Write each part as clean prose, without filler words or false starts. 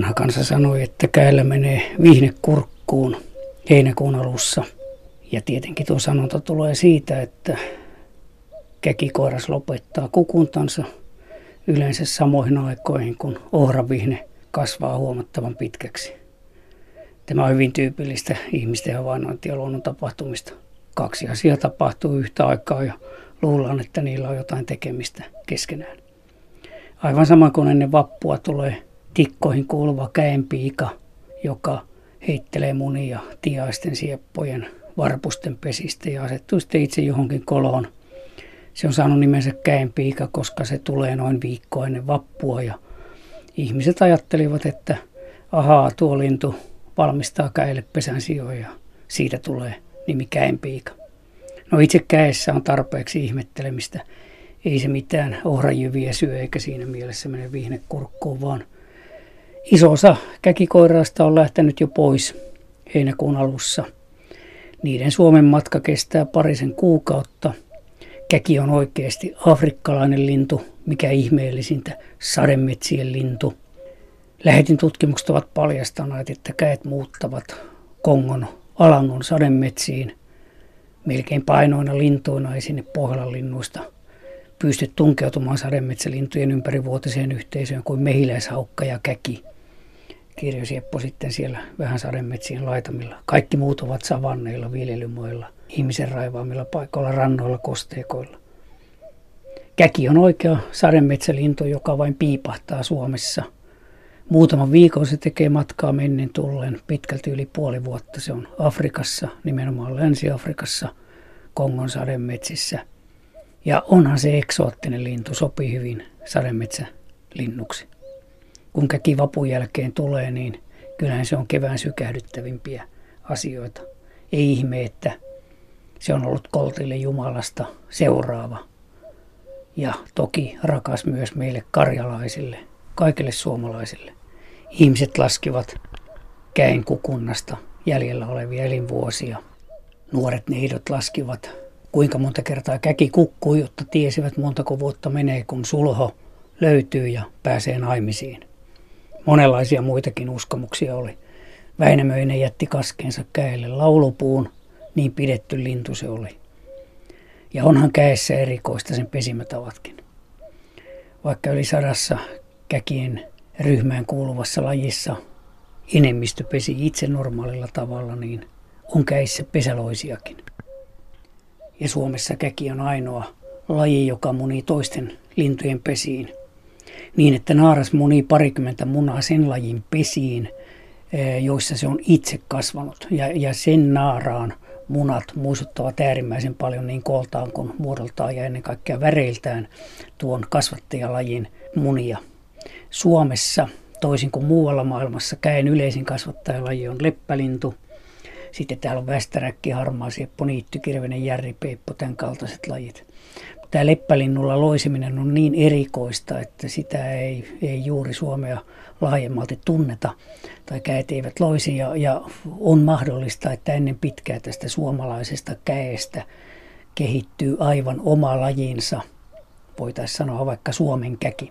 Vanha kansa sanoi, että käellä menee vihne kurkkuun heinäkuun alussa. Ja tietenkin tuo sanonta tulee siitä, että käkikoiras lopettaa kukuntansa yleensä samoihin aikoihin, kun ohravihne kasvaa huomattavan pitkäksi. Tämä on hyvin tyypillistä ihmisten havainnointia luonnon tapahtumista. 2 asiaa tapahtuu yhtä aikaa ja luullaan, että niillä on jotain tekemistä keskenään. Aivan sama kuin ennen vappua tulee tikkoihin kuuluva käenpiika, joka heittelee munia tiaisten sieppojen varpusten pesistä ja asettuu sitten itse johonkin koloon. Se on saanut nimensä käenpiika, koska se tulee noin viikkoa ennen vappua ja ihmiset ajattelivat, että ahaa, tuo lintu valmistaa käelle pesän sijoja ja siitä tulee nimi käenpiika. No itse käessä on tarpeeksi ihmettelemistä. Ei se mitään ohrajyviä syö eikä siinä mielessä mene vihne kurkkuun, vaan iso osa käkikoiraasta on lähtenyt jo pois heinäkuun alussa. Niiden Suomen matka kestää parisen kuukautta. Käki on oikeasti afrikkalainen lintu, mikä ihmeellisintä, sademetsien lintu. Lähetin tutkimukset ovat paljastaneet, että käet muuttavat Kongon Alangon sademetsiin. Melkein painoina lintuina ei sinne Pohjolan linnuista pysty tunkeutumaan sademetsälintujen ympärivuotiseen yhteisöön kuin mehiläishaukka ja käki. Kirjosieppo sitten siellä vähän sademetsien laitamilla. Kaikki muut ovat savanneilla, viljelymoilla, ihmisen raivaamilla paikoilla, rannoilla, kosteikoilla. Käki on oikea sademetsälintu, joka vain piipahtaa Suomessa. Muutaman viikon se tekee matkaa mennen tullen, pitkälti yli puoli vuotta. Se on Afrikassa, nimenomaan Länsi-Afrikassa, Kongon sademetsissä. Ja onhan se eksoottinen lintu, sopii hyvin sademetsälinnuksi. Kun käki vapun jälkeen tulee, niin kyllähän se on kevään sykähdyttävimpiä asioita. Ei ihme, että se on ollut koltille Jumalasta seuraava. Ja toki rakas myös meille karjalaisille, kaikille suomalaisille. Ihmiset laskivat käen kukunnasta jäljellä olevia elinvuosia. Nuoret neidot laskivat, kuinka monta kertaa käki kukkuu, jotta tiesivät montako vuotta menee, kun sulho löytyy ja pääsee naimisiin. Monenlaisia muitakin uskomuksia oli. Väinämöinen jätti kaskeensa käelle laulupuun, niin pidetty lintu se oli. Ja onhan käessä erikoista sen pesimätavatkin. Vaikka yli 100 käkien ryhmään kuuluvassa lajissa enemmistö pesi itse normaalilla tavalla, niin on käissä pesäloisiakin. Ja Suomessa käki on ainoa laji, joka munii toisten lintujen pesiin. Niin, että naaras munii 20 munaa sen lajin pesiin, joissa se on itse kasvanut. Ja sen naaraan munat muistuttavat äärimmäisen paljon niin kooltaan kuin muodoltaan ja ennen kaikkea väreiltään tuon kasvattajalajin munia. Suomessa, toisin kuin muualla maailmassa, käen yleisin kasvattajalaji on leppälintu. Sitten täällä on västäräkki, harmaasieppo, niittykirvenen, järripeippo, tämän kaltaiset lajit. Tämä leppälinnulla loisiminen on niin erikoista, että sitä ei juuri Suomea laajemmalti tunneta tai käet eivät loisi. Ja on mahdollista, että ennen pitkää tästä suomalaisesta käestä kehittyy aivan oma lajinsa, voitaisiin sanoa vaikka Suomen käki.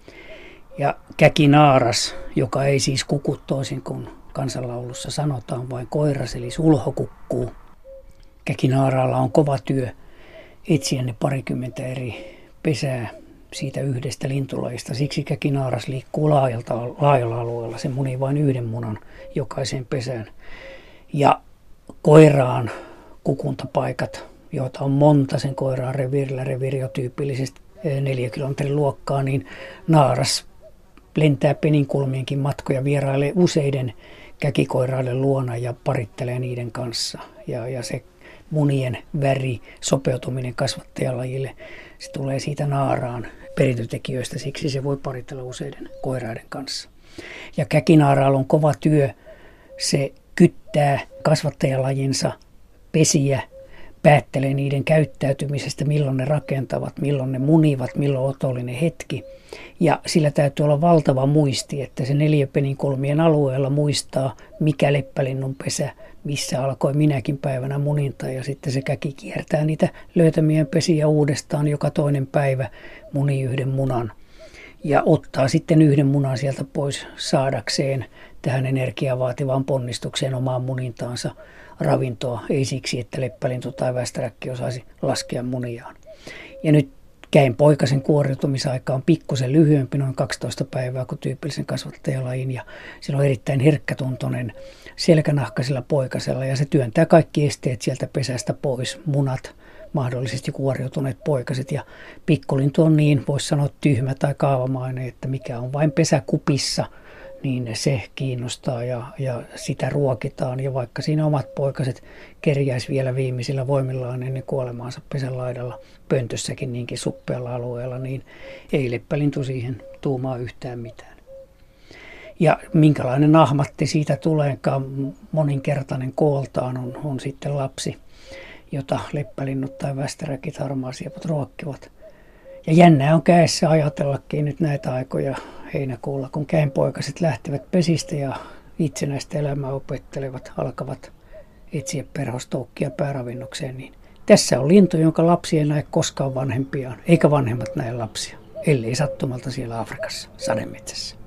Ja käkinaaras, joka ei siis kuku toisin kuin kansanlaulussa sanotaan, vain koiras eli sulho kukkuu. Käkinaaraalla on kova työ etsiä ne 20 eri pesää siitä yhdestä lintulajista. Siksi käkinaaras liikkuu laajalla alueella. Se munii vain yhden munan jokaiseen pesään. Ja koiraan kukuntapaikat, joita on monta sen koiraan reviirillä, reviiri on tyypillisesti 4 kilometrin luokkaa, niin naaras lentää peninkulmienkin matkoja, vierailee useiden käkikoiraiden luona ja parittelee niiden kanssa. Ja se munien väri, sopeutuminen kasvattajalajille, se tulee siitä naaraan perintötekijöistä, siksi se voi paritella useiden koiraiden kanssa. Ja käkinaaraalla on kova työ, se kyttää kasvattajalajinsa pesiä, päättelee niiden käyttäytymisestä, milloin ne rakentavat, milloin ne munivat, milloin otollinen hetki. Ja sillä täytyy olla valtava muisti, että se 4 peninkulmien alueella muistaa, mikä leppälinnun pesä, missä alkoi minäkin päivänä muninta. Ja sitten se käki kiertää niitä löytämien pesiä uudestaan joka toinen päivä, munii yhden munan. ja ottaa sitten yhden munan sieltä pois saadakseen tähän energiaa vaativaan ponnistukseen omaan munintaansa ravintoa, ei siksi, että leppälintu tai västäräkki osaisi laskea muniaan. Ja nyt käenpoikasen kuoriutumisaika on pikkusen lyhyempi, noin 12 päivää kuin tyypillisen kasvattajalajin, ja sillä on erittäin herkkätuntoinen selkänahka sillä poikasella, ja se työntää kaikki esteet sieltä pesästä pois, munat, mahdollisesti kuoriutuneet poikaset, ja pikkulintu on niin, voisi sanoa tyhmä tai kaavamainen, että mikä on vain pesäkupissa, niin se kiinnostaa ja sitä ruokitaan. Ja vaikka siinä omat poikaset kerjäisi vielä viimeisillä voimillaan ennen kuolemaansa pesän laidalla pöntössäkin niinkin suppealla alueella, niin ei leppälintu siihen tuumaa yhtään mitään. Ja minkälainen ahmatti siitä tuleekaan, moninkertainen kooltaan on sitten lapsi, jota leppälinnut tai västäräkit, harmaasieput ruokkivat. Ja jännää on kädessä ajatellakin nyt näitä aikoja heinäkuulla, kun käenpoikaset lähtevät pesistä ja itsenäistä elämää opettelevat, alkavat etsiä perhostoukkia pääravinnokseen. Niin tässä on lintu, jonka lapsi ei näe koskaan vanhempiaan, eikä vanhemmat näe lapsia, ellei sattumalta siellä Afrikassa sademetsässä.